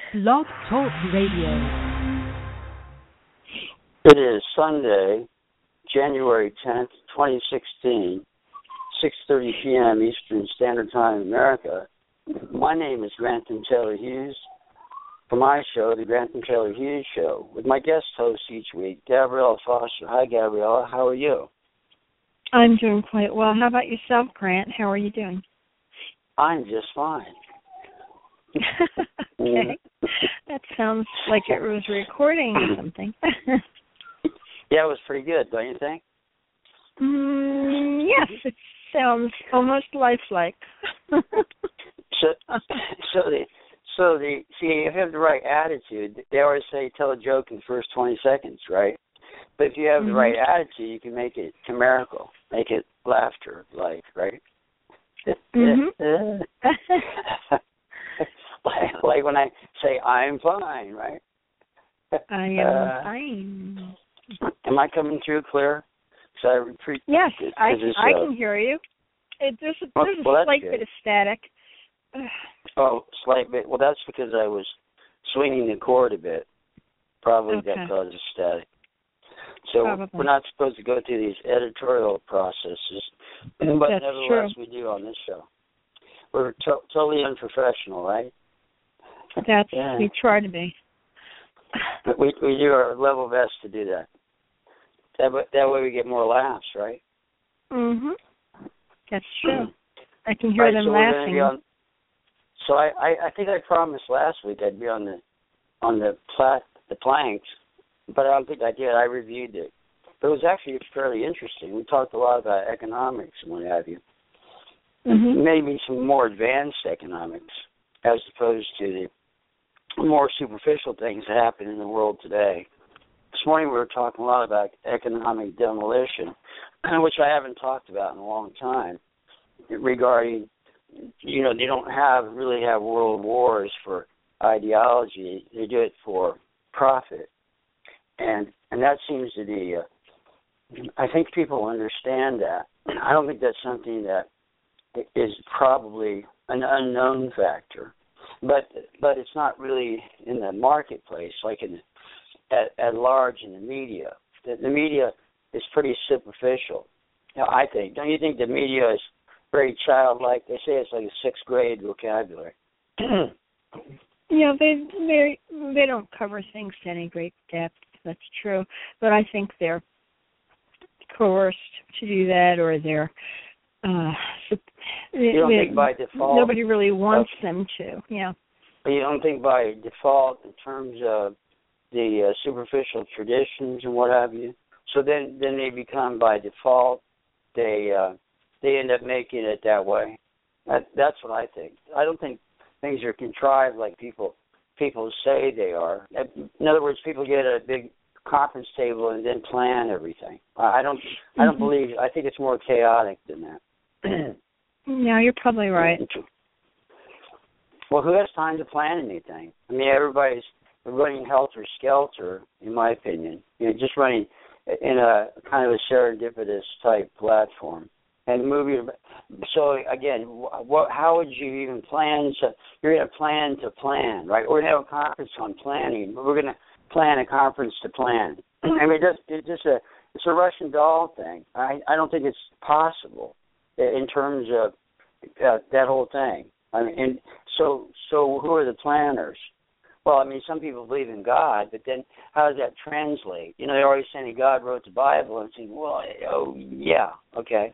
Blog Talk Radio. It is Sunday, January 10th, 2016, 6:30 p.m. Eastern Standard Time in America. My name is Grantham Taylor Hughes. For my show, The Grantham Taylor Hughes Show, with my guest host each week, Gabriella Foster. Hi, Gabriella. How are you? I'm doing quite well. How about yourself, Grant? How are you doing? I'm just fine. Okay. That sounds like it was recording or something. Yeah, it was pretty good, don't you think? Yes, it sounds almost lifelike. See, if you have the right attitude, they always say tell a joke in the first 20 seconds, right? But if you have the right attitude, you can make it chimerical, make it laughter-like, right? like when I say, I'm fine, right? I am fine. Am I coming through clear? Yes, I can hear you. There's a slight bit of static. Oh, slight bit. Well, that's because I was swinging the cord a bit. Probably that causes static. So we're not supposed to go through these editorial processes, but that's nevertheless true. we do on this show. We're totally unprofessional, right? We try to be. But we do our level best to do that. That way we get more laughs, right? That's true. I can hear them laughing. So I think I promised last week I'd be on the planks, but I don't think I did. I reviewed it. But it was actually fairly interesting. We talked a lot about economics and what have you. Maybe some more advanced economics as opposed to the more superficial things that happen in the world today. This morning we were talking a lot about economic demolition, which I haven't talked about in a long time, regarding, they don't really have world wars for ideology. They do it for profit. And that seems to be, I think people understand that. I don't think that's something that is probably an unknown factor. But it's not really in the marketplace, like at large in the media. The media is pretty superficial, I think. Don't you think the media is very childlike? They say it's like a sixth grade vocabulary. Yeah, they don't cover things to any great depth. That's true. But I think they're coerced to do that, or they're you don't think by default? Nobody really wants them to, yeah. But you don't think by default in terms of the superficial traditions and what have you? So then they become by default, they end up making it that way. That's what I think. I don't think things are contrived like people say they are. In other words, people get a big conference table and then plan everything. I don't believe. I think it's more chaotic than that. Yeah, you're probably right. Well, who has time to plan anything? I mean, everybody's running helter-skelter, in my opinion. Just running in a kind of a serendipitous type platform. And moving. So again, how would you even plan? You're going to plan, right? We're going to have a conference on planning. But we're going to plan a conference to plan. I mean, it's a Russian doll thing. I don't think it's possible in terms of that whole thing. I mean, and so who are the planners? Well, I mean, some people believe in God, but then how does that translate? They're always saying God wrote the Bible, and saying, well, yeah, okay.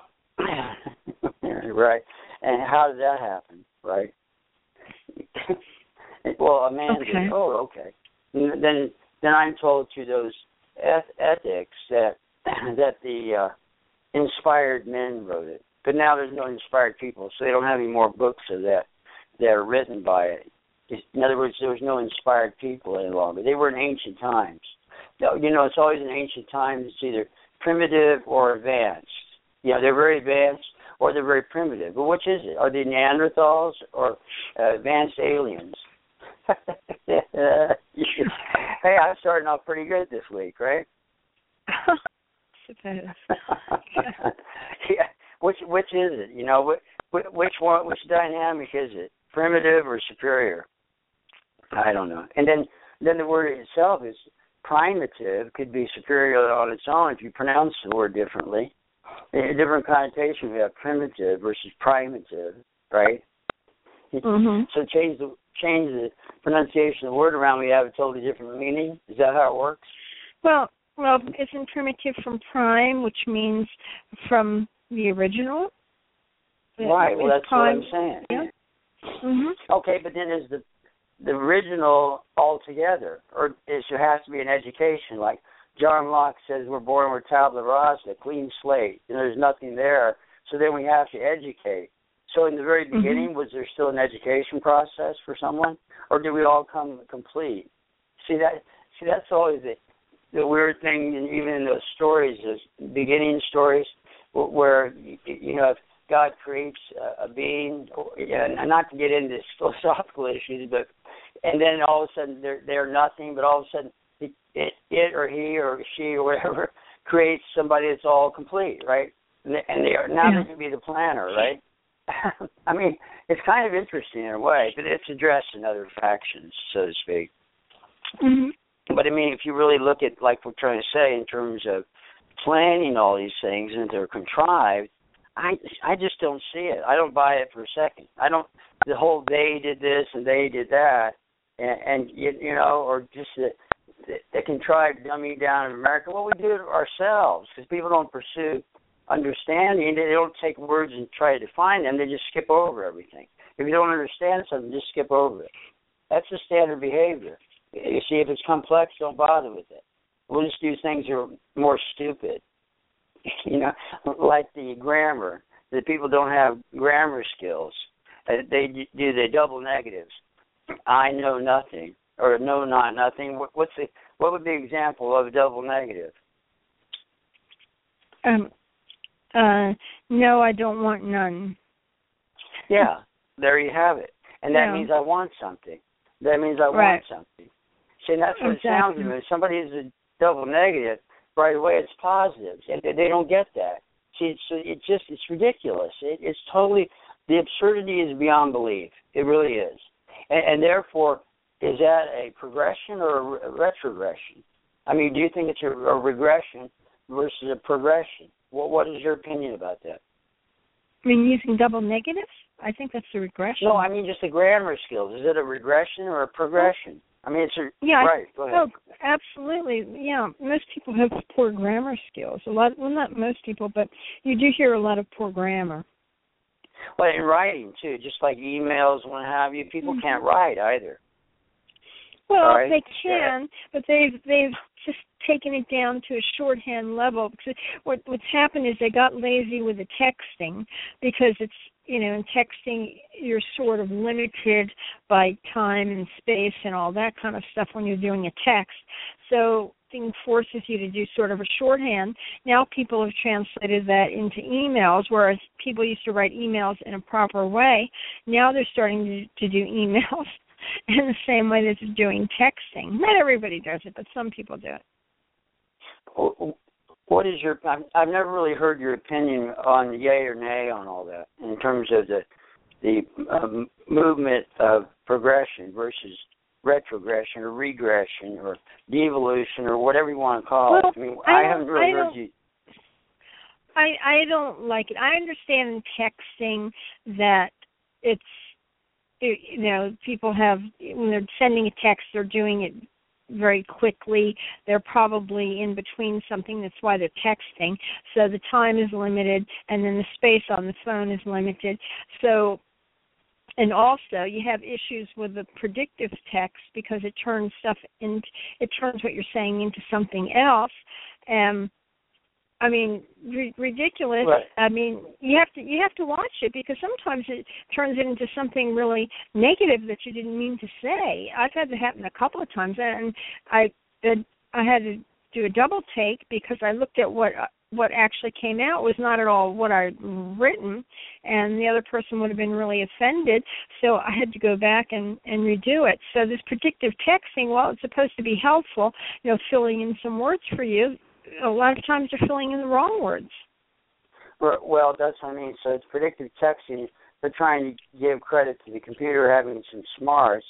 Right. And how did that happen, right? Well, a man did. Oh, okay. Then I'm told through those ethics that the inspired men wrote it. But now there's no inspired people, so they don't have any more books of that are written by it. In other words, there was no inspired people any longer. They were in ancient times. It's always in ancient times. It's either primitive or advanced. They're very advanced or they're very primitive. But which is it? Are they Neanderthals or advanced aliens? Hey, I'm starting off pretty good this week, right? Suppose. Yeah. Which is it? Which dynamic is it? Primitive or superior? I don't know. And then the word itself is primative, could be superior on its own if you pronounce the word differently. A different connotation, we have primitive versus primative, right? Mm-hmm. So change the pronunciation of the word around, we have a totally different meaning. Is that how it works? Well, isn't primitive from prime, which means from the original? Right. Well, that's prime, what I'm saying. Yeah. Mm-hmm. Okay, but then is the original altogether, or there has to be an education? Like John Locke says, we're born with tabula rasa, clean slate, and there's nothing there. So then we have to educate. So in the very beginning, was there still an education process for someone, or did we all come complete? See, that's always the weird thing, and even in those stories, those beginning stories, where if God creates a being, and not to get into philosophical issues, but and then all of a sudden they're nothing, but all of a sudden it or he or she or whatever creates somebody that's all complete, right? And they are now they can be the planner, right? I mean, it's kind of interesting in a way, but it's addressed in other factions, so to speak. Mm-hmm. But I mean, if you really look at, like we're trying to say, in terms of planning all these things and they're contrived, I just don't see it. I don't buy it for a second. I don't. The whole they did this and they did that, and or just the contrived dumbing down of America. Well, we do it ourselves because people don't pursue understanding. They don't take words and try to define them. They just skip over everything. If you don't understand something, just skip over it. That's the standard behavior. You see, if it's complex, don't bother with it. We'll just do things that are more stupid. Like the grammar. The people don't have grammar skills. They do the double negatives. I know nothing, or no, not nothing. What would be the example of a double negative? No, I don't want none. Yeah, there you have it. And that means I want something. That means I want something. See, and that's what it sounds to me. If somebody is a double negative, right away it's positive. And they don't get that. See, it's ridiculous. It's totally, the absurdity is beyond belief. It really is. And therefore, is that a progression or a retrogression? I mean, do you think it's a regression versus a progression? What is your opinion about that? I mean, using double negatives? I think that's a regression. No, I mean just the grammar skills. Is it a regression or a progression? I mean, it's right. Go ahead. Oh, absolutely. Yeah, most people have poor grammar skills. Well, not most people, but you do hear a lot of poor grammar. Well, in writing too, just like emails, what have you. People can't write either. Well, they can, but they've just taken it down to a shorthand level. Because what's happened is they got lazy with the texting, because it's, in texting you're sort of limited by time and space and all that kind of stuff when you're doing a text. So thing forces you to do sort of a shorthand. Now people have translated that into emails, whereas people used to write emails in a proper way. Now they're starting to do emails in the same way that they're doing texting. Not everybody does it, but some people do it. What is your? I've never really heard your opinion on yay or nay on all that in terms of the movement of progression versus retrogression or regression or devolution or whatever you want to call it. I mean, I haven't really heard you. I don't like it. I understand in texting that people have, when they're sending a text, they're doing it very quickly. They're probably in between something. That's why they're texting. So the time is limited, and then the space on the phone is limited. So, and also you have issues with the predictive text because it turns what you're saying into something else. I mean, ridiculous. Right. I mean, you have to watch it, because sometimes it turns it into something really negative that you didn't mean to say. I've had that happen a couple of times, and I had to do a double take because I looked at what actually came out was not at all what I'd written, and the other person would have been really offended. So I had to go back and redo it. So this predictive texting, while it's supposed to be helpful, filling in some words for you, a lot of times they're filling in the wrong words. Well, that's what I mean. So it's predictive texting. They're trying to give credit to the computer having some smarts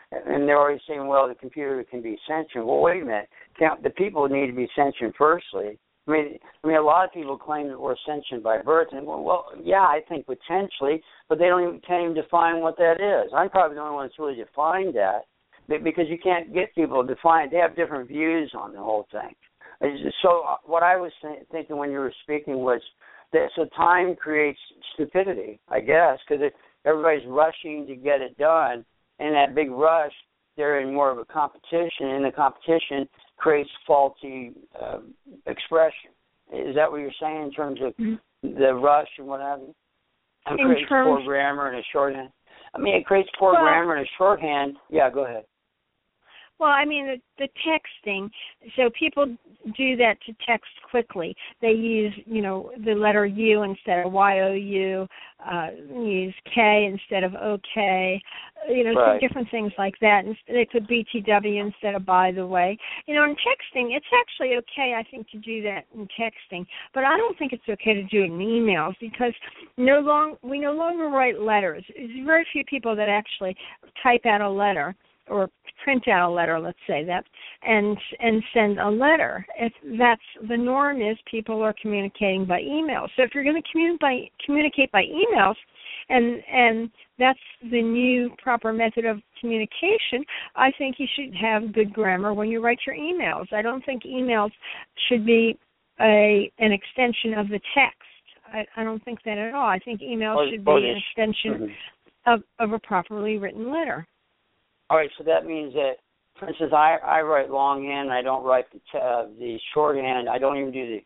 and they're always saying, well, the computer can be sentient. Well, wait a minute. The people need to be sentient firstly. I mean, a lot of people claim that we're sentient by birth, and well, yeah, I think potentially, but they can't even define what that is. I'm probably the only one that's really defined that, because you can't get people to define it. They have different views on the whole thing. So what I was thinking when you were speaking was that so time creates stupidity, I guess, because everybody's rushing to get it done, and that big rush, they're in more of a competition, and the competition creates faulty expression. Is that what you're saying in terms of the rush and what have you? And creates poor grammar and a shorthand. I mean, it creates poor grammar and a shorthand. Yeah, go ahead. Well, I mean, the texting, so people do that to text quickly. They use, the letter U instead of Y-O-U, use K instead of OK, right. Some different things like that. They put BTW instead of by the way. In texting, it's actually okay, I think, to do that in texting, but I don't think it's okay to do it in emails because we no longer write letters. There's very few people that actually type out a letter or print out a letter, let's say that, and send a letter. If that's the norm, is people are communicating by email. So if you're going to communicate by emails, and that's the new proper method of communication, I think you should have good grammar when you write your emails. I don't think emails should be an extension of the text. I don't think that at all. I think emails should be an extension of a properly written letter. All right, so that means that, for instance, I write longhand. I don't write the shorthand. I don't even do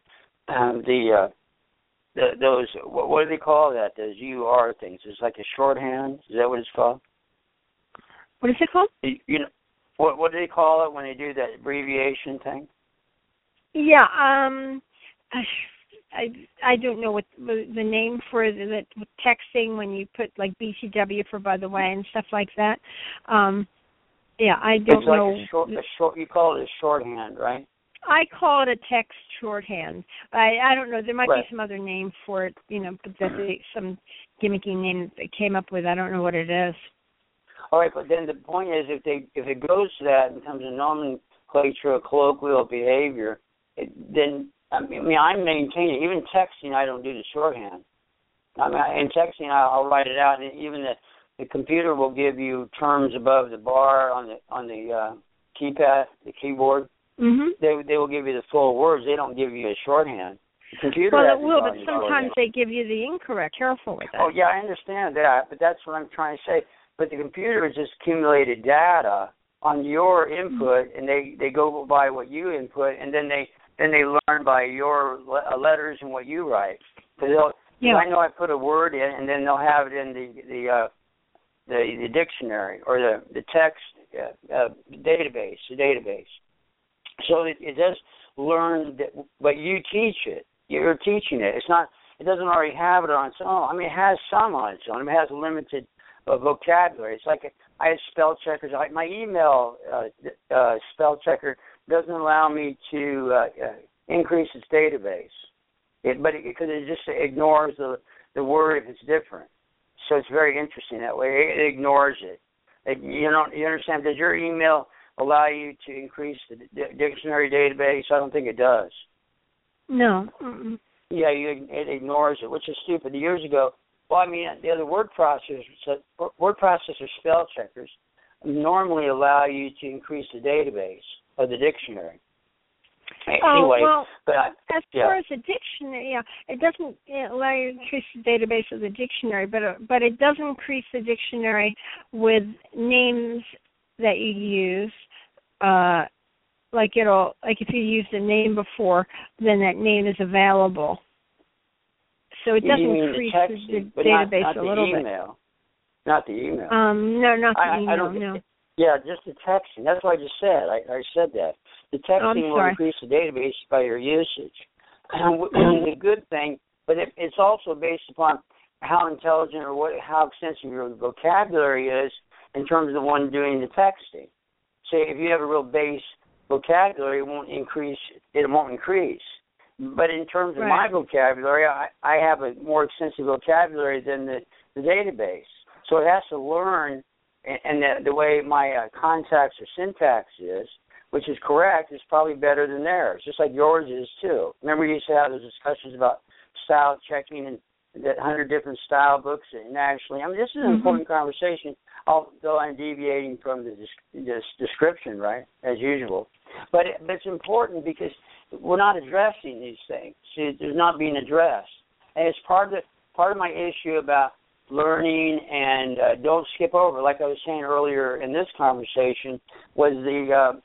those. What do they call that? Those UR things. It's like a shorthand. Is that what it's called? What is it called? What do they call it when they do that abbreviation thing? Yeah. I don't know what the name for the texting when you put like BTW for by the way and stuff like that. Yeah, I don't know. You call it a shorthand, right? I call it a text shorthand. I don't know. There might be some other name for it, but that's some gimmicky name that they came up with. I don't know what it is. All right, but then the point is, if it goes to that and becomes a nomenclature of colloquial behavior, then I'm maintaining. Even texting, I don't do the shorthand. In texting, I'll write it out, and even the computer will give you terms above the bar on the keypad, the keyboard. Mm-hmm. They will give you the full words. They don't give you a shorthand. The computer it will, but sometimes they give you the incorrect. Careful with that. Oh yeah, I understand that, but that's what I'm trying to say. But the computer has just accumulated data on your input, and they go by what you input, and then they learn by your letters and what you write. Because I know I put a word in, and then they'll have it in the dictionary or the text database, the database. So it does learn, but you teach it. You're teaching it. It's not. It doesn't already have it on its own. I mean, it has some on its own. It has limited vocabulary. It's like I have spell checkers. My email spell checker doesn't allow me to increase its database, because it just ignores the word if it's different. So it's very interesting that way. It ignores it. You understand? Does your email allow you to increase the dictionary database? I don't think it does. No. Mm-mm. Yeah, it ignores it, which is stupid. Years ago, the other word processor spell checkers normally allow you to increase the database of the dictionary. Anyway, as far as the dictionary, it doesn't allow you to increase the database of the dictionary, but it does increase the dictionary with names that you use. Like if you use the name before, then that name is available. So it does increase the database not a little bit. Not the email. No, not the email. No. Yeah, just the texting. That's what I just said. I said that. The texting will increase the database by your usage, which is a good thing, but it's also based upon how intelligent or how extensive your vocabulary is in terms of the one doing the texting. So if you have a real base vocabulary, it won't increase. But in terms of my vocabulary, I have a more extensive vocabulary than the database. So it has to learn and the way my context or syntax is, which is correct, is probably better than theirs, just like yours is too. Remember, you used to have those discussions about style checking and that 100 different style books nationally. I mean, this is an important conversation, although I'm deviating from this description, right, as usual. But it's important because we're not addressing these things. See, they're not being addressed, and it's part of my issue about learning and don't skip over. Like I was saying earlier in this conversation, was the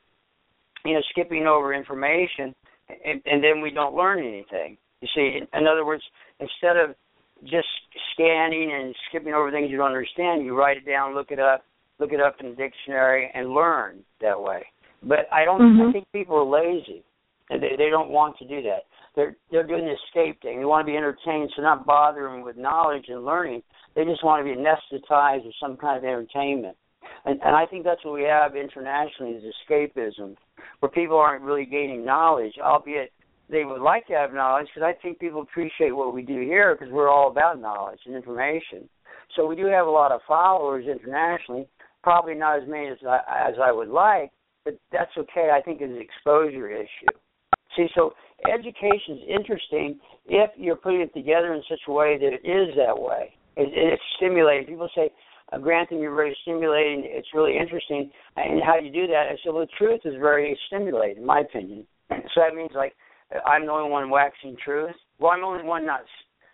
skipping over information, and then we don't learn anything. You see, in other words, instead of just scanning and skipping over things you don't understand, you write it down, look it up in the dictionary, and learn that way. But I think people are lazy. They don't want to do that. They're doing the escape thing. They want to be entertained, so not bothering with knowledge and learning. They just want to be anesthetized with some kind of entertainment. And I think that's what we have internationally is escapism, where people aren't really gaining knowledge, albeit they would like to have knowledge, because I think people appreciate what we do here because we're all about knowledge and information. So we do have a lot of followers internationally, probably not as many as I would like, but that's okay. I think it's an exposure issue. See, so education is interesting if you're putting it together in such a way that it is that way. It's stimulating. People say, Grantham, you're very stimulating. It's really interesting. And how do you do that? I said, well, the truth is very stimulating, in my opinion. So that means, like, I'm the only one waxing truth. Well, I'm the only one not.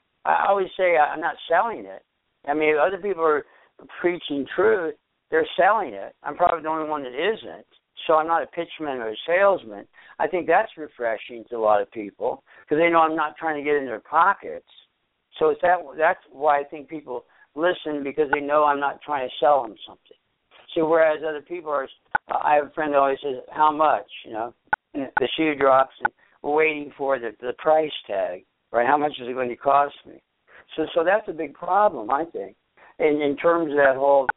I always say I'm not selling it. I mean, if other people are preaching truth, they're selling it. I'm probably the only one that isn't. So I'm not a pitchman or a salesman. I think that's refreshing to a lot of people because they know I'm not trying to get in their pockets. So that's why I think people listen, because they know I'm not trying to sell them something. So whereas other people are, I have a friend that always says, how much? The shoe drops and we're waiting for the price tag, right? How much is it going to cost me? So that's a big problem, I think, in terms of that whole,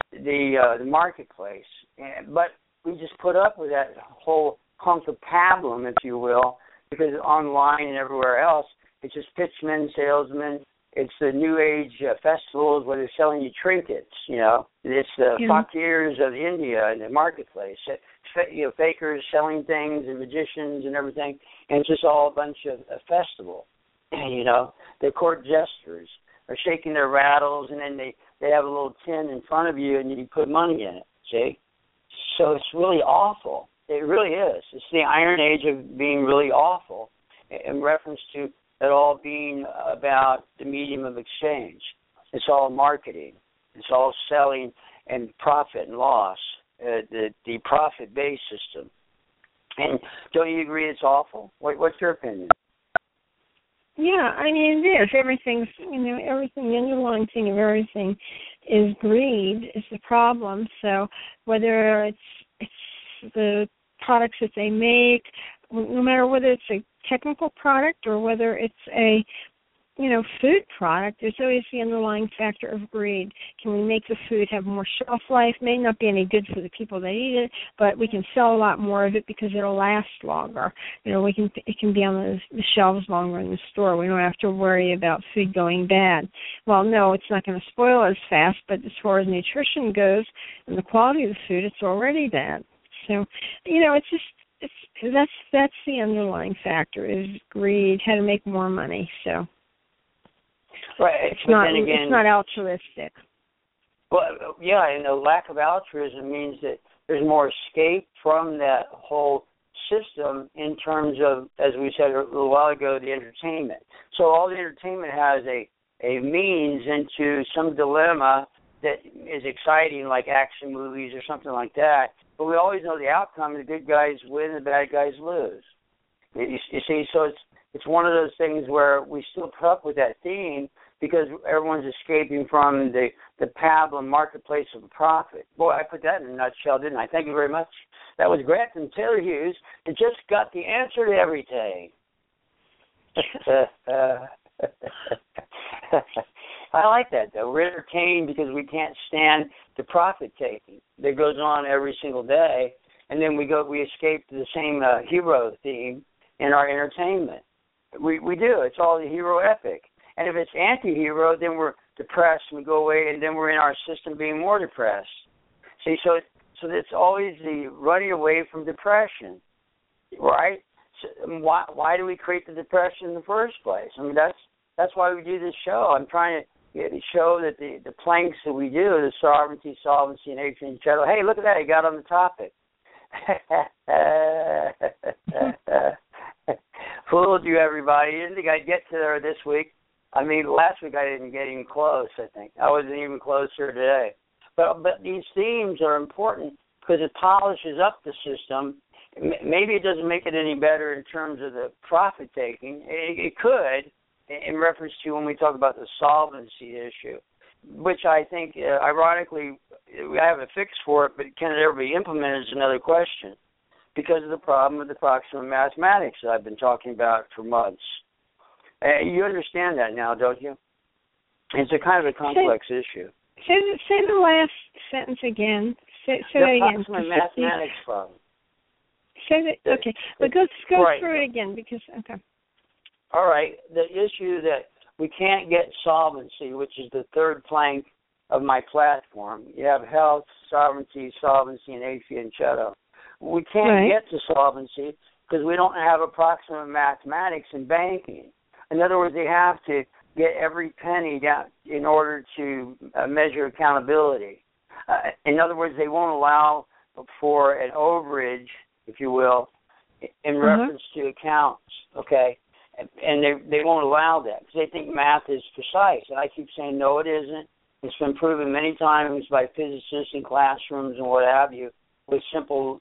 the marketplace. But we just put up with that whole hunk of pablum, if you will, because online and everywhere else, it's just pitchmen, salesmen. It's the New Age festivals where they're selling you trinkets, It's the fakirs of India in the marketplace. Fakers selling things and magicians and everything. And it's just all a bunch of festival. The court jesters are shaking their rattles, and then they have a little tin in front of you, and you put money in it, see? So it's really awful. It really is. It's the Iron Age of being really awful in reference to it all being about the medium of exchange. It's all marketing. It's all selling and profit and loss, the profit-based system. And don't you agree it's awful? What's your opinion? Yeah, I mean, it is. Everything's, everything, the underlying thing of everything is greed is the problem. So whether it's the products that they make, no matter whether it's a technical product or whether it's a food product, there's always the underlying factor of greed. Can we make the food have more shelf life? May not be any good for the people that eat it, but we can sell a lot more of it because it'll last longer. It can be on the shelves longer in the store. We don't have to worry about food going bad. Well, no, it's not going to spoil as fast, but as far as nutrition goes and the quality of the food, it's already bad. So, that's the underlying factor is greed, how to make more money. So. Right, it's not altruistic. Well, yeah, and the lack of altruism means that there's more escape from that whole system in terms of, as we said a little while ago, the entertainment. So all the entertainment has a means into some dilemma that is exciting, like action movies or something like that. But we always know the outcome: the good guys win, the bad guys lose. You see, so it's one of those things where we still put up with that theme because everyone's escaping from the pablum marketplace of profit. Boy, I put that in a nutshell, didn't I? Thank you very much. That was Grantham Taylor Hughes. It just got the answer to everything. I like that, though. We're entertained because we can't stand the profit taking that goes on every single day, and then we escape to the same hero theme in our entertainment. We do. It's all the hero epic. And if it's anti-hero, then we're depressed and we go away, and then we're in our system being more depressed. See, so it's always the running away from depression, right? So why do we create the depression in the first place? I mean, that's why we do this show. I'm trying to show that the planks that we do, the sovereignty, solvency, and Adrian Chettle. Hey, look at that! He got on the topic. Fooled you, everybody. Didn't think I'd get to there this week. I mean, last week I didn't get even close, I think. I wasn't even closer today. But these themes are important because it polishes up the system. Maybe it doesn't make it any better in terms of the profit-taking. It could, in reference to when we talk about the solvency issue, which I think, ironically, we have a fix for it, but can it ever be implemented is another question because of the problem with the approximate mathematics that I've been talking about for months. You understand that now, don't you? It's a kind of a complex issue. Say the last sentence again. Say that again. The approximate mathematics problem. Say that. Okay. But go through it again because, okay. All right. The issue that we can't get solvency, which is the third plank of my platform. You have health, sovereignty, and Adrian Chettle. We can't get to solvency because we don't have approximate mathematics in banking. In other words, they have to get every penny down in order to measure accountability. In other words, they won't allow for an overage, if you will, in reference to accounts, okay? And they won't allow that because they think math is precise. And I keep saying, no, it isn't. It's been proven many times by physicists in classrooms and what have you with simple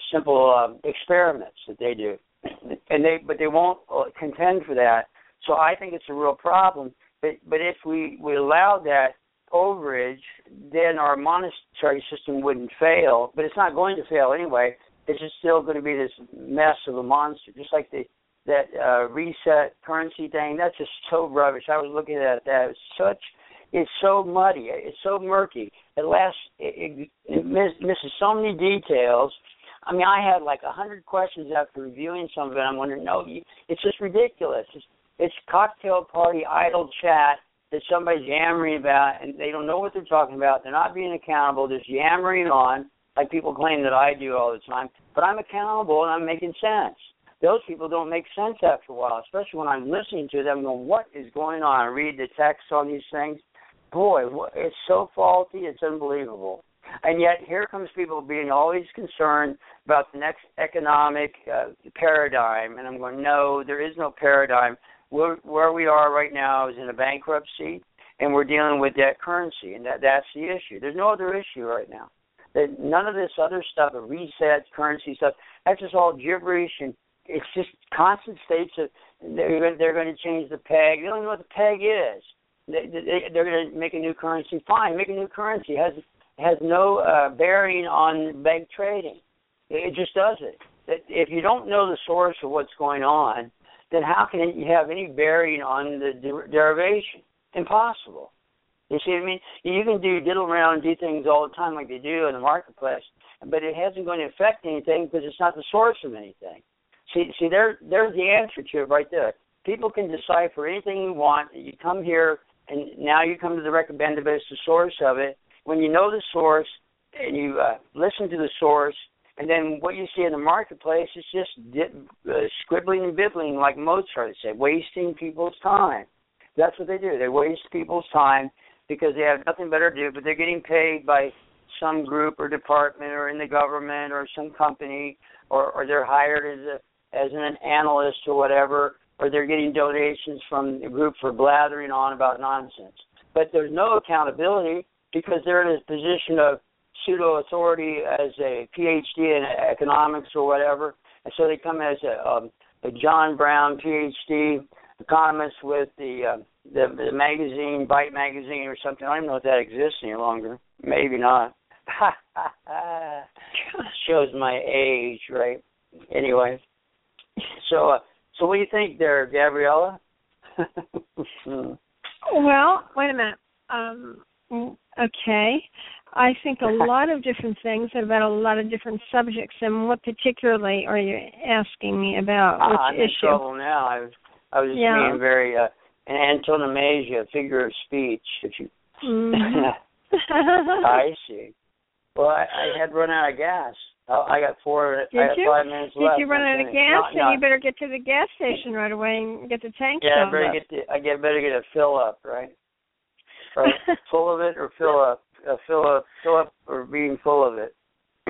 experiments that they do. But they won't contend for that. So I think it's a real problem. But if we allow that overage, then our monetary system wouldn't fail. But it's not going to fail anyway. It's just still going to be this mess of a monster, just like that reset currency thing. That's just so rubbish. I was looking at that. It's so muddy. It's so murky. It misses so many details. I mean, I had like 100 questions after reviewing some of it. I'm wondering, no, it's just ridiculous. It's cocktail party idle chat that somebody's yammering about, and they don't know what they're talking about. They're not being accountable. They're just yammering on, like people claim that I do all the time. But I'm accountable, and I'm making sense. Those people don't make sense after a while, especially when I'm listening to them going, what is going on? I read the text on these things. Boy, it's so faulty, it's unbelievable. And yet here comes people being always concerned about the next economic paradigm. And I'm going, no, there is no paradigm. Where we are right now is in a bankruptcy, and we're dealing with debt currency, and that's the issue. There's no other issue right now. None of this other stuff, the reset currency stuff, that's just all gibberish, and it's just constant states of they're going to change the peg. They don't know what the peg is. They're going to make a new currency. Fine, make a new currency. It has no bearing on bank trading. It just doesn't. If you don't know the source of what's going on, then how can you have any bearing on the derivation? Impossible. You see what I mean? You can diddle around and do things all the time like they do in the marketplace, but it hasn't going to affect anything because it's not the source of anything. See, there's the answer to it right there. People can decipher anything you want. You come here, and now you come to the recommended, but it's the source of it. When you know the source and you listen to the source, and then what you see in the marketplace is just scribbling and bibbling, like Mozart said, wasting people's time. That's what they do. They waste people's time because they have nothing better to do, but they're getting paid by some group or department or in the government or some company, or they're hired as an analyst or whatever, or they're getting donations from the group for blathering on about nonsense. But there's no accountability because they're in a position of pseudo-authority as a PhD in economics or whatever, and so they come as a John Brown PhD economist with the magazine, Byte magazine or something. I don't even know if that exists any longer. Maybe not. Shows my age, right? Anyway, so what do you think there, Gabriella? Well, wait a minute. Okay. I think a lot of different things about a lot of different subjects. And what particularly are you asking me about? Which I'm in trouble now. I was just being very an antonomasia, figure of speech. If you, I see. Well, I had run out of gas. I got 5 minutes left. Did you run out of gas? Then you better get to the gas station right away and get the tank filled up. I better get a fill up, right? Right. Full of it or fill up. Fill up or being full of it.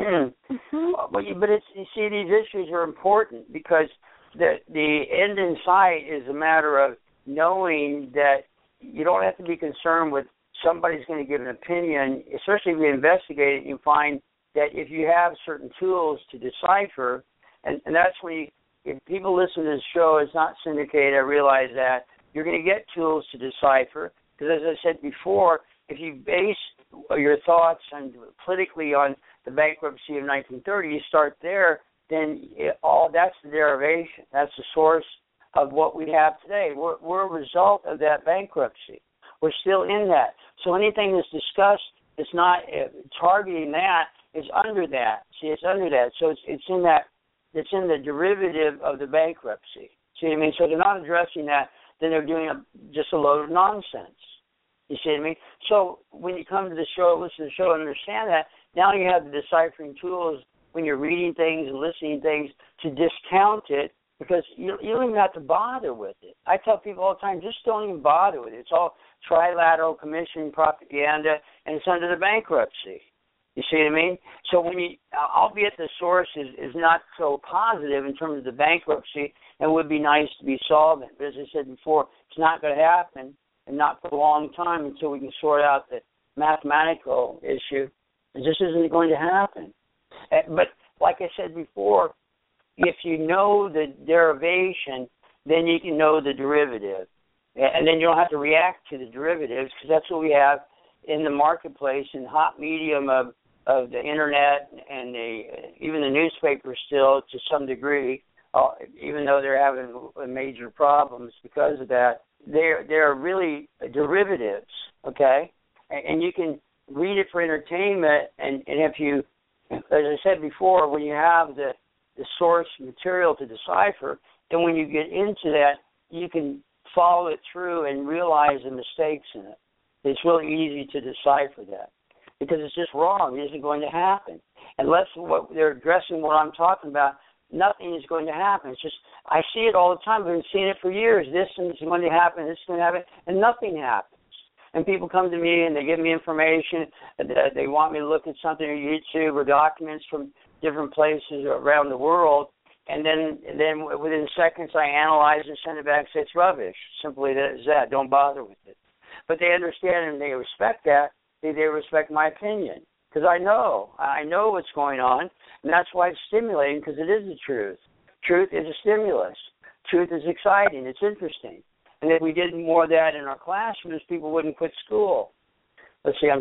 But it's, you see, these issues are important because the end in sight is a matter of knowing that you don't have to be concerned with somebody's going to give an opinion, especially if you investigate it, you find that if you have certain tools to decipher, and that's when if people listen to this show, it's not syndicated, I realize that, you're going to get tools to decipher, because as I said before, if you base your thoughts politically on the bankruptcy of 1930, you start there, then that's the derivation. That's the source of what we have today. We're a result of that bankruptcy. We're still in that. So anything that's discussed that's not targeting that is under that. See, it's under that. So it's in that. It's in the derivative of the bankruptcy. See what I mean? So they're not addressing that. Then they're doing just a load of nonsense. You see what I mean? So when you come to the show, listen to the show, and understand that, now you have the deciphering tools when you're reading things and listening to things to discount it, because you don't even have to bother with it. I tell people all the time, just don't even bother with it. It's all trilateral commission propaganda, and it's under the bankruptcy. You see what I mean? So when albeit the source is not so positive in terms of the bankruptcy, and would be nice to be solvent. But as I said before, it's not going to happen, and not for a long time until we can sort out the mathematical issue. It just isn't going to happen. But like I said before, if you know the derivation, then you can know the derivative. And then you don't have to react to the derivatives, because that's what we have in the marketplace, in the hot medium of the Internet and even the newspapers still to some degree, even though they're having major problems because of that. They're really derivatives, okay? And you can read it for entertainment, and if you, as I said before, when you have the source material to decipher, then when you get into that, you can follow it through and realize the mistakes in it. It's really easy to decipher that because it's just wrong. It isn't going to happen. Unless what they're addressing what I'm talking about, nothing is going to happen. It's just, I see it all the time. I've been seeing it for years. This is going to happen, this is going to happen, and nothing happens. And people come to me and they give me information. They want me to look at something on YouTube or documents from different places around the world. And then within seconds I analyze and send it back and say it's rubbish. Simply that. Don't bother with it. But they understand and they respect that. They respect my opinion. Because I know what's going on. And that's why it's stimulating, because it is the truth. Truth is a stimulus. Truth is exciting. It's interesting. And if we did more of that in our classrooms, people wouldn't quit school. Let's see, I'm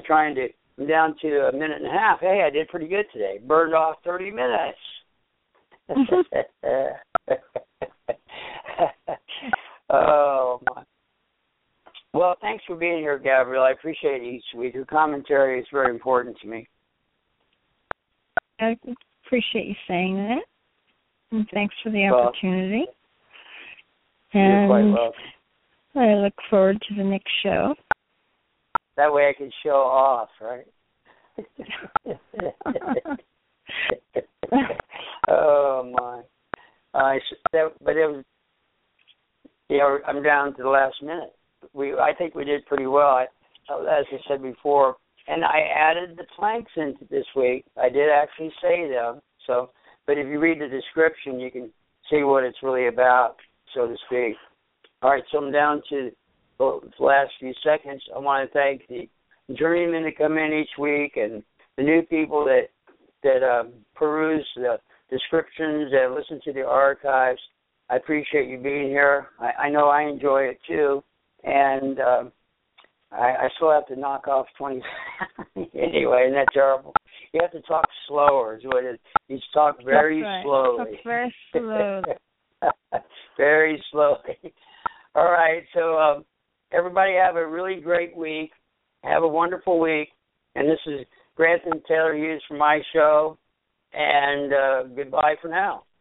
down to a minute and a half. Hey, I did pretty good today. Burned off 30 minutes. Oh, my. Well, thanks for being here, Gabrielle. I appreciate it each week. Your commentary is very important to me. I appreciate you saying that. And thanks for the opportunity. You're quite welcome. I look forward to the next show. That way I can show off, right? Oh, my. But it was, I'm down to the last minute. I think we did pretty well, as I said before. And I added the planks into this week. I did actually say them. But if you read the description, you can see what it's really about, so to speak. All right, so I'm down to the last few seconds. I want to thank the journeymen that come in each week and the new people that peruse the descriptions and listen to the archives. I appreciate you being here. I know I enjoy it too, and I still have to knock off 20 anyway. Isn't that terrible? You have to talk slower. Is what it is. You talk very slowly. Talk very slowly. Very slowly. All right, so everybody have a really great week. Have a wonderful week. And this is Grantham Taylor Hughes from my show. And goodbye for now.